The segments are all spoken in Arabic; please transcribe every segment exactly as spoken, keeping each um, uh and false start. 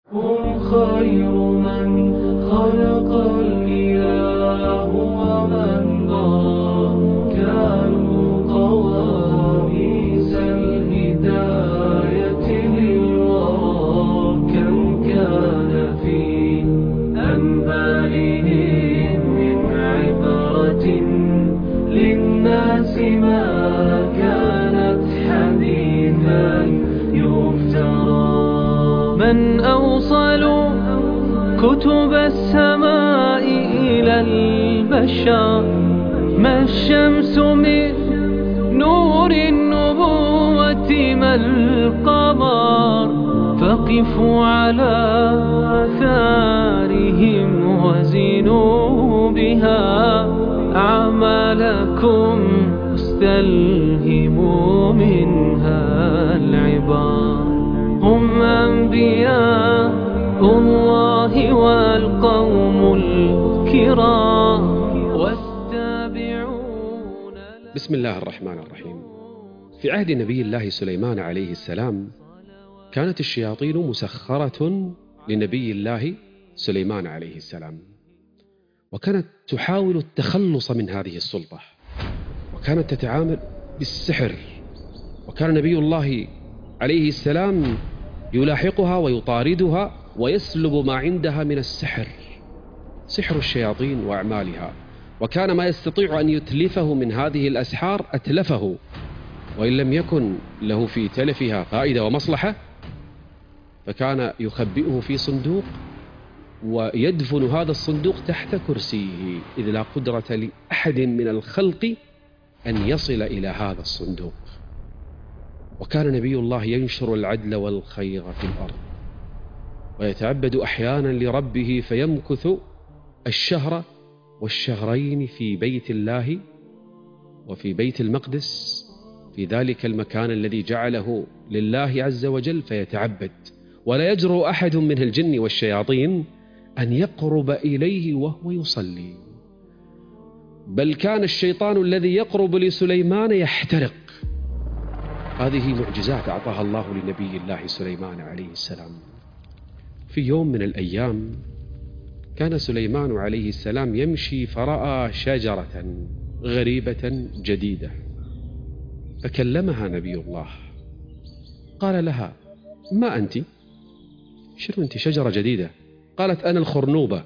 هم خير من خلق الإله ومن ضرى، كانوا قواميس الهداية للورى. كم كان في أنبالهم من عبرة للناس، ما كانت حديثا يفترى. من أوصل كتب السماء إلى البشر، ما الشمس من نور النبوة، ما القمر. فقفوا على آثارهم وزنوا بها أعمالكم، استلهموا منها العبار. هم أنبياء الله والقوم الكرام، والتابعون. بسم الله الرحمن الرحيم. في عهد نبي الله سليمان عليه السلام كانت الشياطين مسخرة لنبي الله سليمان عليه السلام، وكانت تحاول التخلص من هذه السلطة، وكانت تتعامل بالسحر. وكان نبي الله عليه السلام يلاحقها ويطاردها ويسلب ما عندها من السحر، سحر الشياطين وأعمالها. وكان ما يستطيع أن يتلفه من هذه الأسحار أتلفه، وإن لم يكن له في تلفها فائدة ومصلحة فكان يخبئه في صندوق ويدفن هذا الصندوق تحت كرسيه، إذ لا قدرة لأحد من الخلق أن يصل إلى هذا الصندوق. وكان نبي الله ينشر العدل والخير في الأرض، ويتعبد أحيانا لربه فيمكث الشهر والشهرين في بيت الله وفي بيت المقدس، في ذلك المكان الذي جعله لله عز وجل، فيتعبد. ولا يجرؤ أحد من الجن والشياطين أن يقرب إليه وهو يصلي، بل كان الشيطان الذي يقرب لسليمان يحترق. هذه معجزات أعطاها الله لنبي الله سليمان عليه السلام. في يوم من الأيام كان سليمان عليه السلام يمشي فرأى شجرة غريبة جديدة، فكلمها نبي الله، قال لها: ما أنت؟ شنو أنت؟ شجرة جديدة. قالت: أنا الخرنوبة.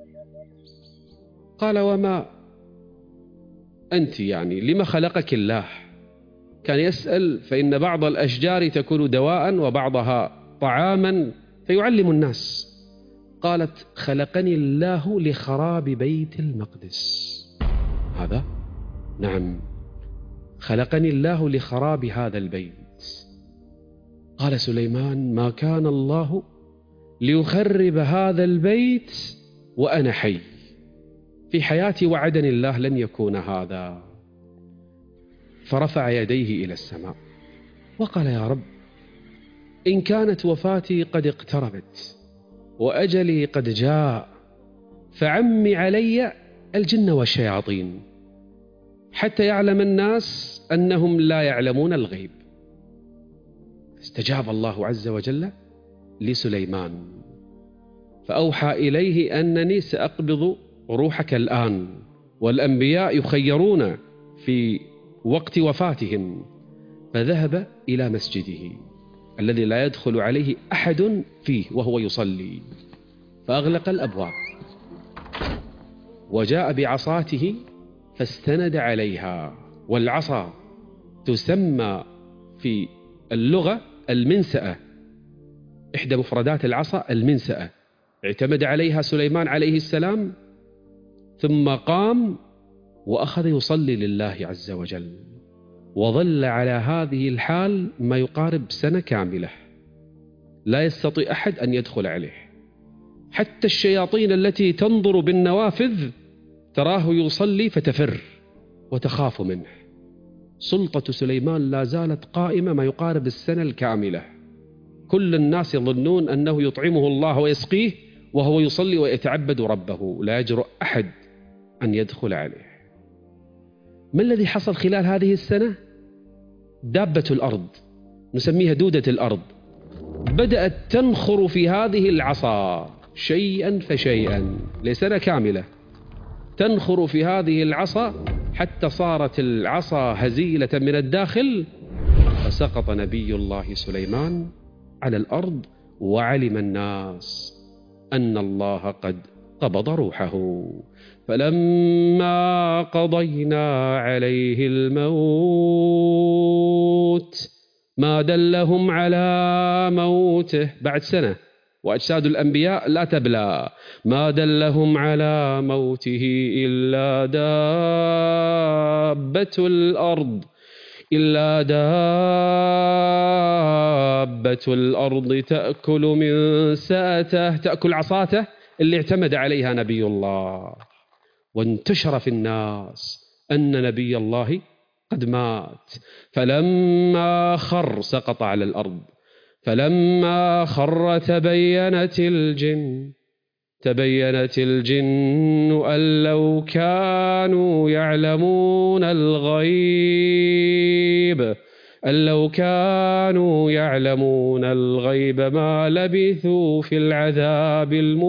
قال: وما أنت يعني؟ لما خلقك الله؟ كان يسأل، فإن بعض الأشجار تكون دواء وبعضها طعاما فيعلم الناس. قالت: خلقني الله لخراب بيت المقدس. هذا؟ نعم، خلقني الله لخراب هذا البيت. قال سليمان: ما كان الله ليخرب هذا البيت وأنا حي، في حياتي وعدني الله لن يكون هذا. فرفع يديه إلى السماء وقال: يا رب، إن كانت وفاتي قد اقتربت وأجلي قد جاء، فعمي علي الجن والشياطين حتى يعلم الناس أنهم لا يعلمون الغيب. استجاب الله عز وجل لسليمان، فأوحى إليه أنني سأقبض روحك الآن، والأنبياء يخيرون في وقت وفاتهم. فذهب إلى مسجده الذي لا يدخل عليه أحد فيه وهو يصلي، فأغلق الأبواب، وجاء بعصاته فاستند عليها. والعصا تسمى في اللغة المنسأة، إحدى مفردات العصا المنسأة. اعتمد عليها سليمان عليه السلام، ثم قام وأخذ يصلي لله عز وجل، وظل على هذه الحال ما يقارب سنة كاملة، لا يستطيع أحد أن يدخل عليه. حتى الشياطين التي تنظر بالنوافذ تراه يصلي فتفر وتخاف منه. سلطة سليمان لا زالت قائمة ما يقارب السنة الكاملة. كل الناس يظنون أنه يطعمه الله ويسقيه وهو يصلي ويتعبد ربه، لا يجرؤ أحد أن يدخل عليه. ما الذي حصل خلال هذه السنة؟ دابة الأرض، نسميها دودة الأرض، بدأت تنخر في هذه العصا شيئا فشيئا لسنة كاملة، تنخر في هذه العصا حتى صارت العصا هزيلة من الداخل، فسقط نبي الله سليمان على الأرض، وعلم الناس أن الله قد قبض روحه. فلما قضينا عليه الموت ما دلهم على موته، بعد سنة وأجساد الأنبياء لا تبلى، ما دلهم على موته إلا دابة الأرض إلا دابة الأرض تأكل من سأته، تأكل عصاته اللي اعتمد عليها نبي الله. وانتشر في الناس أن نبي الله قد مات. فلما خر سقط على الأرض، فلما خر تبينت الجن تبينت الجن أن لو كانوا يعلمون الغيب أن لو كانوا يعلمون الغيب ما لبثوا في العذاب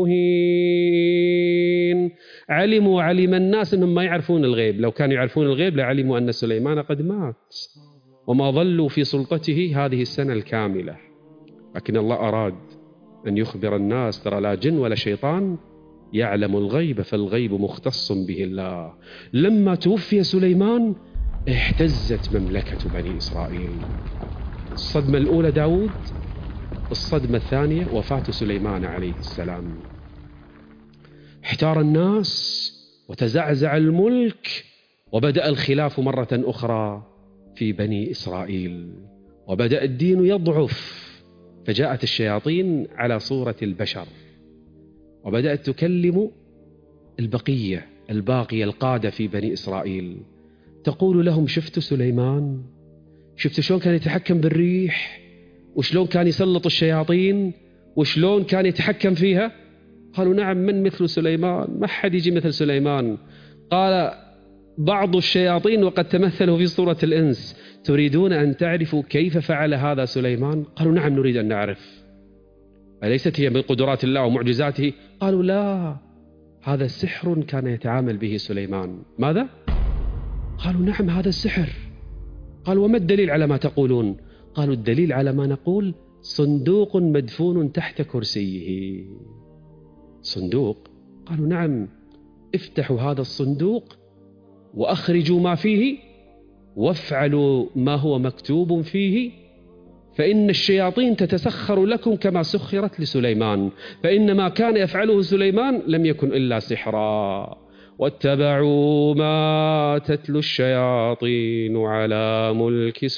المهين. علموا علم الناس أنهم ما يعرفون الغيب، لو كانوا يعرفون الغيب لعلموا أن سليمان قد مات، وما ظلوا في سلطته هذه السنة الكاملة. لكن الله أراد أن يخبر الناس ترى لا جن ولا شيطان يعلم الغيب، فالغيب مختص به الله. لما توفي سليمان اهتزت مملكة بني إسرائيل. الصدمة الأولى داود، الصدمة الثانية وفاة سليمان عليه السلام. احتار الناس وتزعزع الملك، وبدأ الخلاف مرة أخرى في بني إسرائيل، وبدأ الدين يضعف، فجاءت الشياطين على صورة البشر وبدأت تكلم البقية الباقية القادة في بني إسرائيل، تقول لهم شفتوا سليمان؟ شفتوا شلون كان يتحكم بالريح؟ وشلون كان يسلط الشياطين؟ وشلون كان يتحكم فيها؟ قالوا نعم، من مثل سليمان؟ ما حد يجي مثل سليمان. قال بعض الشياطين وقد تمثلوا في صورة الإنس، تريدون أن تعرفوا كيف فعل هذا سليمان؟ قالوا نعم نريد أن نعرف. أليست هي من قدرات الله ومعجزاته؟ قالوا لا، هذا سحر كان يتعامل به سليمان. ماذا؟ قالوا نعم هذا السحر. قالوا وما الدليل على ما تقولون؟ قالوا الدليل على ما نقول صندوق مدفون تحت كرسيه. صندوق؟ قالوا نعم، افتحوا هذا الصندوق وأخرجوا ما فيه وافعلوا ما هو مكتوب فيه، فإن الشياطين تتسخر لكم كما سخرت لسليمان، فإن ما كان يفعله سليمان لم يكن إلا سحرا. واتبعوا ما تتلو الشياطين على ملك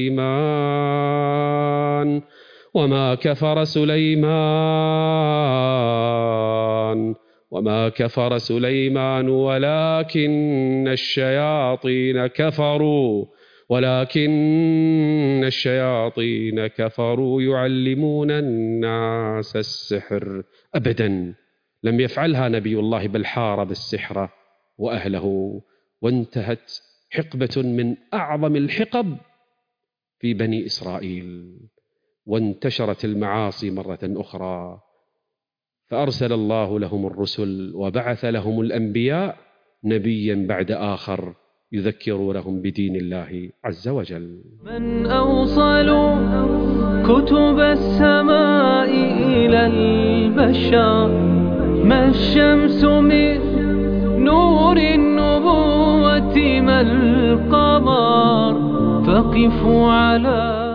سليمان وما كفر سليمان وما كفر سليمان ولكن الشياطين كفروا ولكن الشياطين كفروا يعلمون الناس السحر. أبدا لم يفعلها نبي الله، بل حارب السحر وأهله، وانتهت حقبة من أعظم الحقب في بني إسرائيل، وانتشرت المعاصي مرة أخرى، فأرسل الله لهم الرسل وبعث لهم الأنبياء نبيا بعد آخر يذكرونهم بدين الله عز وجل. من أوصل كتب السماء إلى البشر، ما الشمس من نور النبوة ما القمر، فقفوا على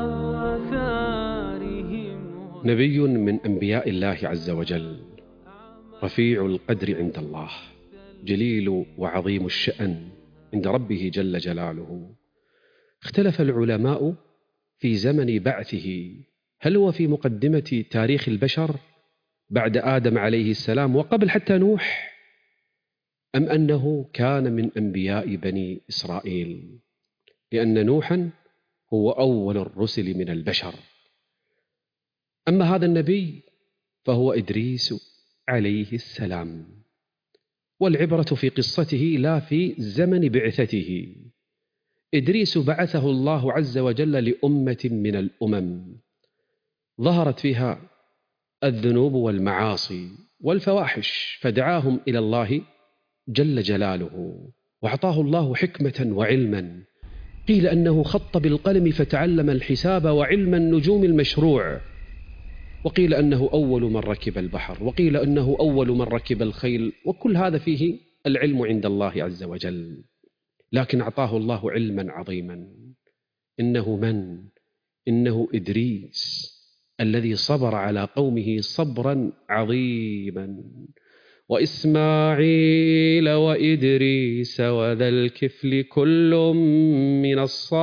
آثارهم. نبي من أنبياء الله عز وجل، رفيع القدر عند الله، جليل وعظيم الشأن عند ربه جل جلاله. اختلف العلماء في زمن بعثه، هل هو في مقدمة تاريخ البشر بعد آدم عليه السلام وقبل حتى نوح، أم أنه كان من أنبياء بني إسرائيل، لأن نوحا هو أول الرسل من البشر. أما هذا النبي فهو إدريس عليه السلام، والعبرة في قصته لا في زمن بعثته. إدريس بعثه الله عز وجل لأمة من الأمم، ظهرت فيها الذنوب والمعاصي والفواحش، فدعاهم إلى الله جل جلاله، وأعطاه الله حكمة وعلما. قيل أنه خط بالقلم فتعلم الحساب وعلم النجوم المشروع، وقيل أنه أول من ركب البحر، وقيل أنه أول من ركب الخيل، وكل هذا فيه العلم عند الله عز وجل. لكن أعطاه الله علما عظيما. إنه من؟ إنه إدريس الذي صبر على قومه صبرا عظيما. وإسماعيل وإدريس وذا الكفل كل من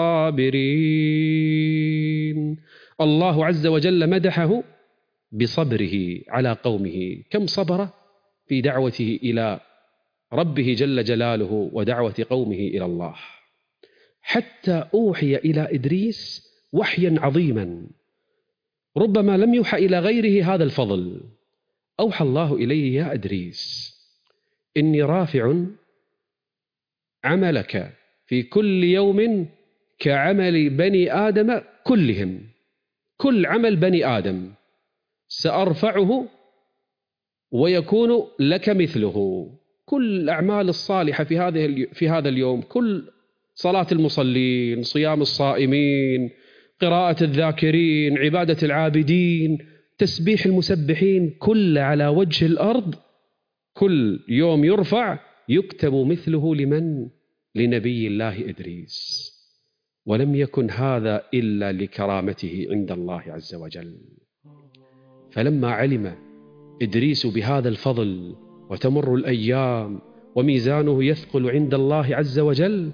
الصابرين. الله عز وجل مدحه بصبره على قومه. كم صبر في دعوته إلى ربه جل جلاله ودعوة قومه إلى الله، حتى أوحي إلى إدريس وحيا عظيما ربما لم يوحى إلى غيره هذا الفضل. أوحى الله إليه: يا إدريس إني رافع عملك في كل يوم كعمل بني آدم كلهم. كل عمل بني آدم سأرفعه ويكون لك مثله. كل الأعمال الصالحة في هذه في هذا اليوم، كل صلاة المصلين، صيام الصائمين، قراءة الذاكرين، عبادة العابدين، تسبيح المسبحين، كل على وجه الأرض كل يوم يرفع يكتب مثله لمن؟ لنبي الله إدريس. ولم يكن هذا إلا لكرامته عند الله عز وجل. فلما علم إدريس بهذا الفضل وتمر الأيام وميزانه يثقل عند الله عز وجل،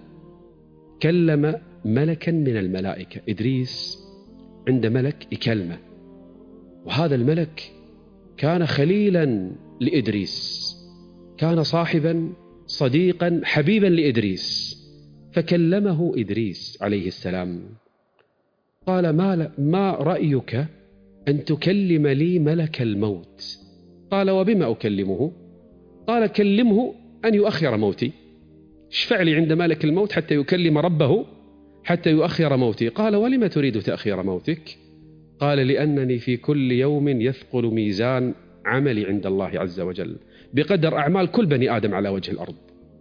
كلم ملكا من الملائكة. إدريس عند ملك يكلمه، وهذا الملك كان خليلا لإدريس، كان صاحبا صديقا حبيبا لإدريس. فكلمه إدريس عليه السلام قال: ما, ما رأيك أن تكلم لي ملك الموت؟ قال: وبما أكلمه؟ قال: كلمه أن يؤخر موتي. اشفع لي عند ملك الموت حتى يكلم ربه حتى يؤخر موتي. قال: ولم تريد تأخير موتك؟ قال: لأنني في كل يوم يثقل ميزان عملي عند الله عز وجل بقدر أعمال كل بني آدم على وجه الأرض.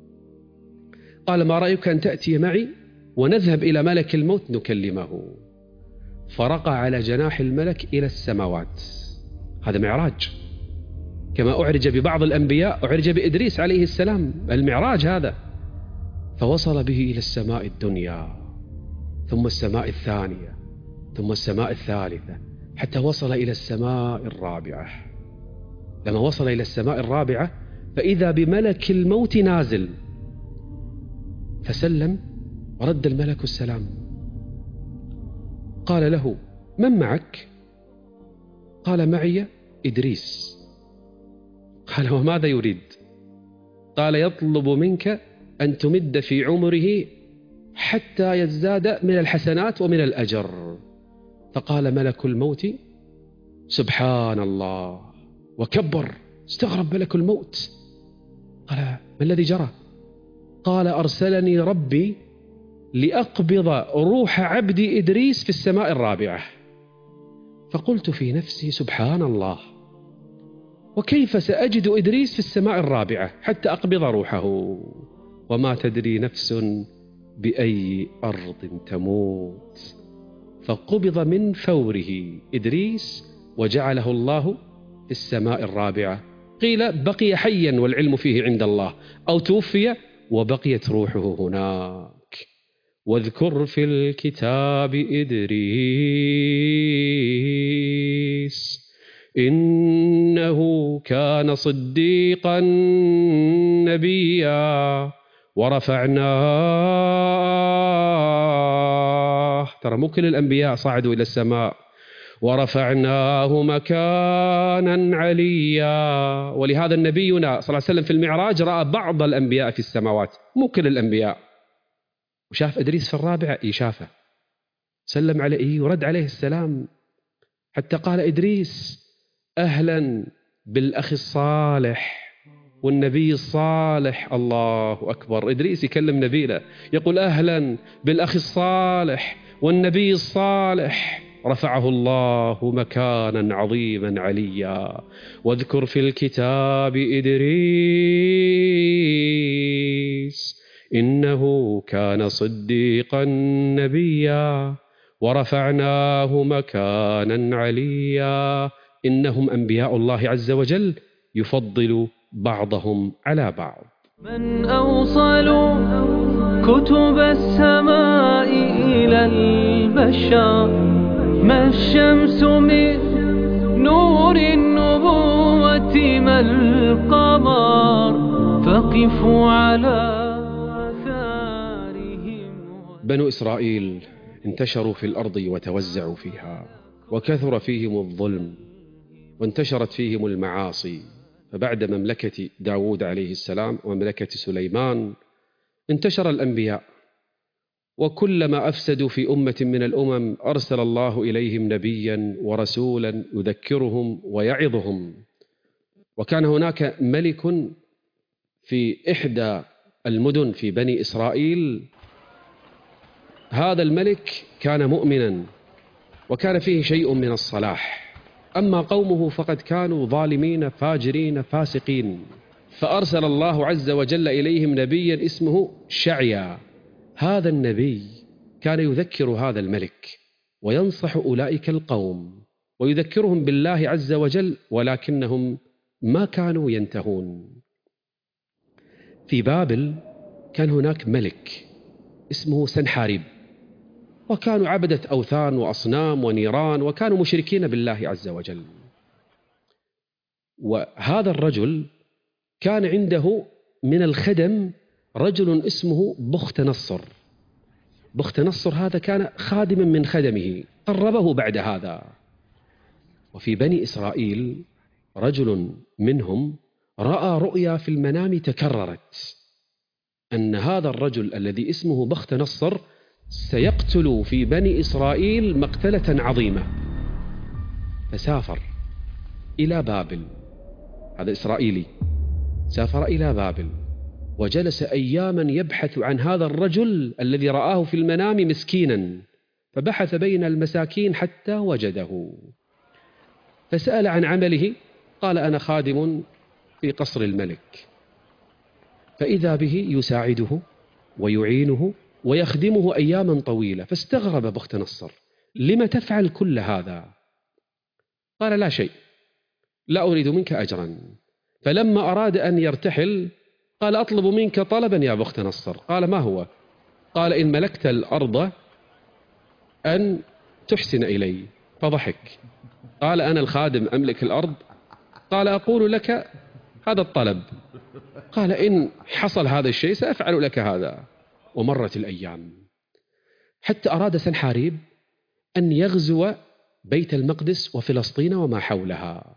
قال: ما رأيك أن تأتي معي ونذهب إلى ملك الموت نكلمه؟ فرقى على جناح الملك إلى السماوات. هذا معراج، كما أعرج ببعض الأنبياء أعرج بإدريس عليه السلام، المعراج هذا. فوصل به إلى السماء الدنيا، ثم السماء الثانية، ثم السماء الثالثة، حتى وصل إلى السماء الرابعة. لما وصل إلى السماء الرابعة فإذا بملك الموت نازل، فسلم ورد الملك السلام. قال له: من معك؟ قال: معي إدريس. قال: وماذا يريد؟ قال: يطلب منك أن تمد في عمره حتى يزداد من الحسنات ومن الأجر. فقال ملك الموت: سبحان الله، وكبر، استغرب ملك الموت. قال: ما الذي جرى؟ قال: أرسلني ربي لأقبض روح عبدي إدريس في السماء الرابعة. فقلت في نفسي: سبحان الله، وكيف سأجد إدريس في السماء الرابعة حتى أقبض روحه؟ وما تدري نفس بأي أرض تموت. فقبض من فوره إدريس وجعله الله في السماء الرابعة. قيل بقي حيا والعلم فيه عند الله، أو توفي وبقيت روحه هناك. واذكر في الكتاب إدريس إنه كان صديقا نبيا ورفعناه. ترى مو كل الأنبياء صعدوا إلى السماء. ورفعناه مكانا عليا. ولهذا نبينا صلى الله عليه وسلم في المعراج رأى بعض الأنبياء في السماوات، مو كل الأنبياء. وشاف إدريس في الرابعة، إيه شافه، سلم عليه ورد عليه السلام، حتى قال إدريس: أهلا بالأخ الصالح والنبي الصالح. الله أكبر. إدريس يكلم نبيله يقول: أهلا بالأخ الصالح والنبي الصالح. رفعه الله مكانا عظيما عليا. واذكر في الكتاب إدريس إنه كان صديقا نبيا ورفعناه مكانا عليا. إنهم أنبياء الله عز وجل يفضل بعضهم على بعض. من أوصل كتب السماء إلى البشر، ما الشمس من نور النبوة ما القمر، فقفوا على آثارهم. بنو إسرائيل انتشروا في الأرض وتوزعوا فيها، وكثر فيهم الظلم وانتشرت فيهم المعاصي. فبعد مملكة داود عليه السلام ومملكة سليمان انتشر الأنبياء، وكلما أفسدوا في أمة من الأمم أرسل الله إليهم نبيا ورسولا يذكرهم ويعظهم. وكان هناك ملك في إحدى المدن في بني إسرائيل، هذا الملك كان مؤمنا وكان فيه شيء من الصلاح، أما قومه فقد كانوا ظالمين فاجرين فاسقين. فأرسل الله عز وجل إليهم نبيا اسمه شعيا. هذا النبي كان يذكر هذا الملك وينصح أولئك القوم ويذكرهم بالله عز وجل، ولكنهم ما كانوا ينتهون. في بابل كان هناك ملك اسمه سنحاريب، وكانوا عبدة أوثان وأصنام ونيران، وكانوا مشركين بالله عز وجل. وهذا الرجل كان عنده من الخدم رجل اسمه بخت نصر. بخت نصر هذا كان خادما من خدمه، قربه بعد هذا. وفي بني إسرائيل رجل منهم رأى رؤيا في المنام تكررت، أن هذا الرجل الذي اسمه بخت نصر سيقتل في بني إسرائيل مقتلة عظيمة. فسافر إلى بابل، هذا إسرائيلي، سافر إلى بابل وجلس أياما يبحث عن هذا الرجل الذي رآه في المنام مسكينا، فبحث بين المساكين حتى وجده. فسأل عن عمله، قال أنا خادم في قصر الملك. فإذا به يساعده ويعينه ويخدمه أياما طويلة. فاستغرب بخت نصر، لما تفعل كل هذا؟ قال لا شيء، لا أريد منك أجرا. فلما أراد أن يرتحل قال أطلب منك طلبا يا بخت نصر. قال ما هو؟ قال إن ملكت الأرض أن تحسن إلي. فضحك، قال أنا الخادم أملك الأرض؟ قال أقول لك هذا الطلب. قال إن حصل هذا الشيء سأفعل لك هذا. ومرت الأيام حتى أراد سنحاريب أن يغزو بيت المقدس وفلسطين وما حولها،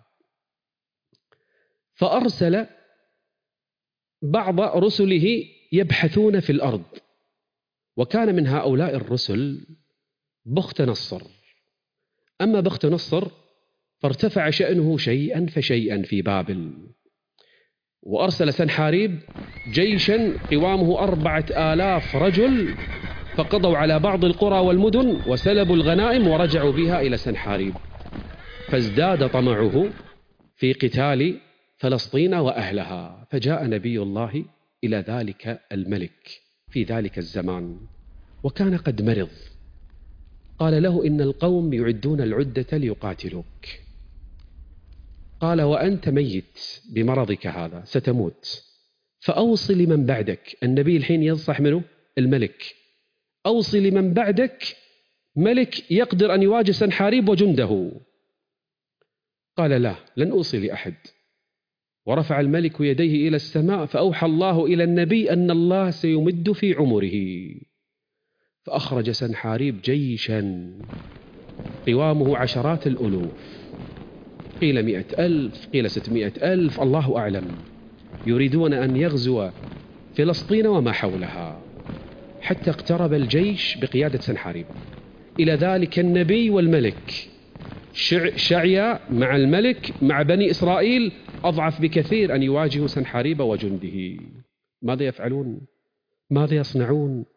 فأرسل بعض رسله يبحثون في الأرض، وكان من هؤلاء الرسل بخت نصر. أما بخت نصر فارتفع شأنه شيئا فشيئا في بابل، وأرسل سنحاريب جيشا قوامه أربعة آلاف رجل، فقضوا على بعض القرى والمدن وسلبوا الغنائم ورجعوا بها إلى سنحاريب. فازداد طمعه في قتال فلسطين وأهلها. فجاء نبي الله إلى ذلك الملك في ذلك الزمان، وكان قد مرض. قال له إن القوم يعدون العدة ليقاتلوك. قال وأنت ميت بمرضك هذا، ستموت، فأوصي لمن بعدك. النبي الحين ينصح منه الملك، أوصي لمن بعدك ملك يقدر أن يواجه سنحاريب وجنده. قال لا، لن أوصي لأحد. ورفع الملك يديه إلى السماء، فأوحى الله إلى النبي أن الله سيمد في عمره. فأخرج سنحاريب جيشا قوامه عشرات الألوف، قيل مئة ألف، قيل ستمائة ألف، الله أعلم، يريدون أن يغزو فلسطين وما حولها. حتى اقترب الجيش بقيادة سنحاريب. إلى ذلك النبي والملك شعيا مع الملك مع بني إسرائيل أضعف بكثير أن يواجهوا سنحاريب وجنده. ماذا يفعلون؟ ماذا يصنعون؟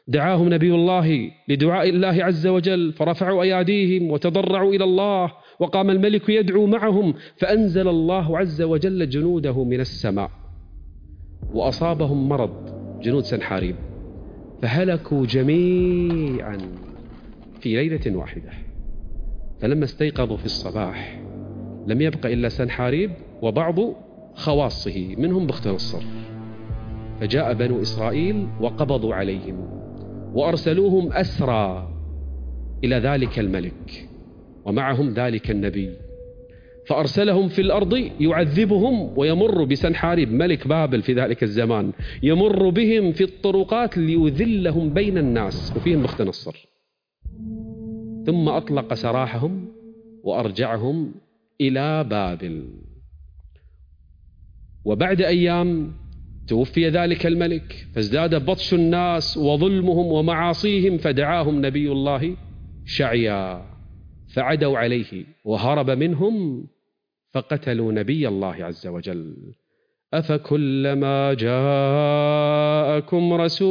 دعاهم نبي الله لدعاء الله عز وجل فرفعوا أياديهم وتضرعوا إلى الله، وقام الملك يدعو معهم، فأنزل الله عز وجل جنوده من السماء وأصابهم مرض، جنود سنحاريب، فهلكوا جميعا في ليلة واحدة. فلما استيقظوا في الصباح لم يبق إلا سنحاريب وبعض خواصه منهم بختنصر، فجاء بنو إسرائيل وقبضوا عليهم وأرسلوهم أسرى إلى ذلك الملك ومعهم ذلك النبي، فأرسلهم في الأرض يعذبهم ويمر بسنحاريب ملك بابل في ذلك الزمان، يمر بهم في الطرقات ليذلهم بين الناس وفيهم بختنصر، ثم أطلق سراحهم وأرجعهم إلى بابل. وبعد أيام توفي ذلك الملك، فازداد بطش الناس وظلمهم ومعاصيهم، فدعاهم نبي الله شعيا فعدوا عليه وهرب منهم فقتلوا نبي الله عز وجل. أفكلما جاءكم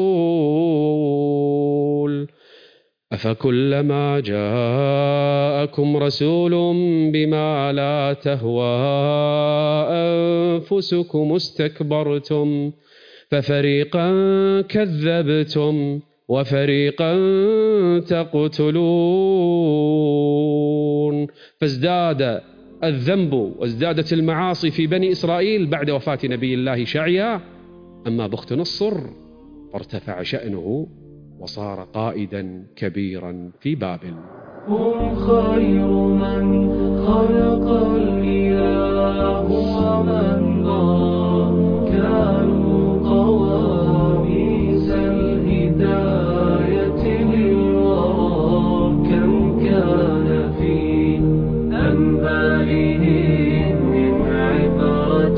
رسول أفكلما جاءكم رسول بما لا تهوى أنفسكم استكبرتم ففريقا كذبتم وفريقا تقتلون. فازداد الذنب وازدادت المعاصي في بني إسرائيل بعد وفاة نبي الله شعيا. أما بختنصر فارتفع شأنه وصار قائدا كبيرا في بابل. هم خير من خلق الإله ومن ضاع، كانوا قواميس الهداية للورى، كم كان في أنبالهم من عبرة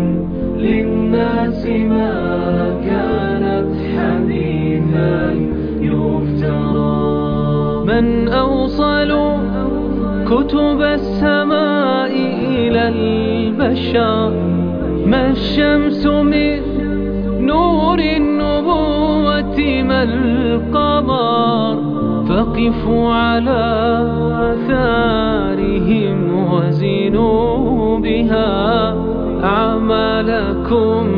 للناس ما كانت حديثا يفترى. من أوصل كتب السماء إلى البشر، ما الشمس من نور النبوة ما القمر، فقفوا على آثارهم وزنوا بها أعمالكم،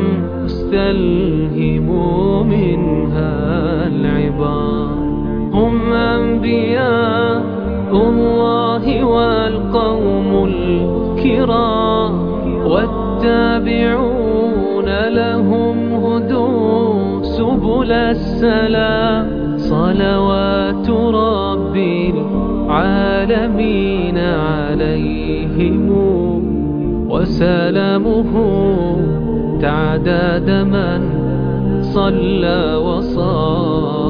استلهموا منها العبار. هم أنبياء الله والقوم الكرام، والتابعون لهم هدوا سبل السلام. صلوات رب العالمين عليهم وسلامه تعداد من صلى وصام.